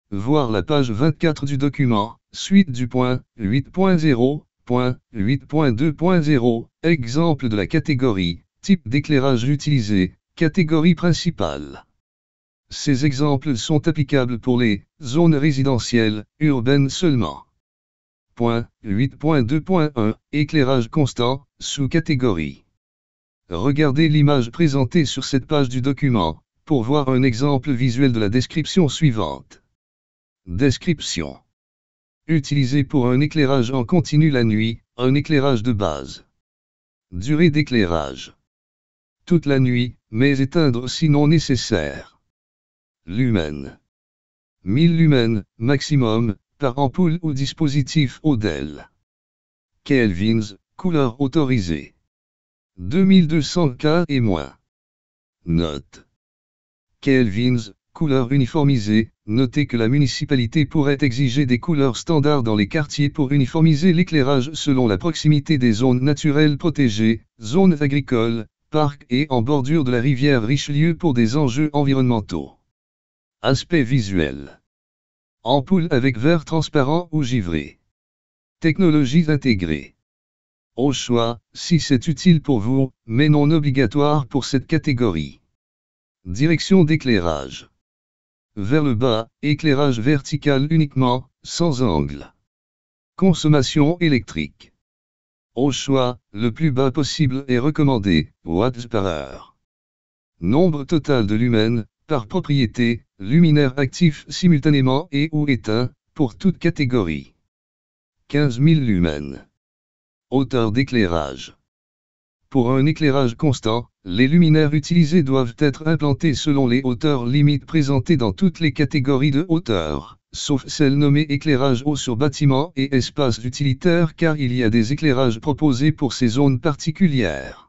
voir la page 24 du document, suite du point 8.0.8.2.0, exemple de la catégorie, type d'éclairage utilisé, catégorie principale. Ces exemples sont applicables pour les zones résidentielles, urbaines seulement. Point 8.2.1, éclairage constant, sous-catégorie. Regardez l'image présentée sur cette page du document, pour voir un exemple visuel de la description suivante. Description. Utilisé pour un éclairage en continu la nuit, un éclairage de base. Durée d'éclairage. Toute la nuit, mais éteindre si non nécessaire. Lumen. 1000 lumens, maximum, par ampoule ou dispositif ODEL. Kelvins, couleur autorisée. 2200 K et moins. Note. Kelvins, couleur uniformisée, notez que la municipalité pourrait exiger des couleurs standards dans les quartiers pour uniformiser l'éclairage selon la proximité des zones naturelles protégées, zones agricoles, parcs et en bordure de la rivière Richelieu pour des enjeux environnementaux. Aspect visuel. Ampoule avec verre transparent ou givré. Technologies intégrées. Au choix, si c'est utile pour vous, mais non obligatoire pour cette catégorie. Direction d'éclairage. Vers le bas, éclairage vertical uniquement, sans angle. Consommation électrique. Au choix, le plus bas possible est recommandé, watts par heure. Nombre total de lumens, par propriété, luminaire actif simultanément et ou éteint, pour toute catégorie. 15 000 lumens. Hauteur d'éclairage. Pour un éclairage constant, les luminaires utilisés doivent être implantés selon les hauteurs limites présentées dans toutes les catégories de hauteur, sauf celles nommées éclairage haut sur bâtiment et espaces utilitaires car il y a des éclairages proposés pour ces zones particulières.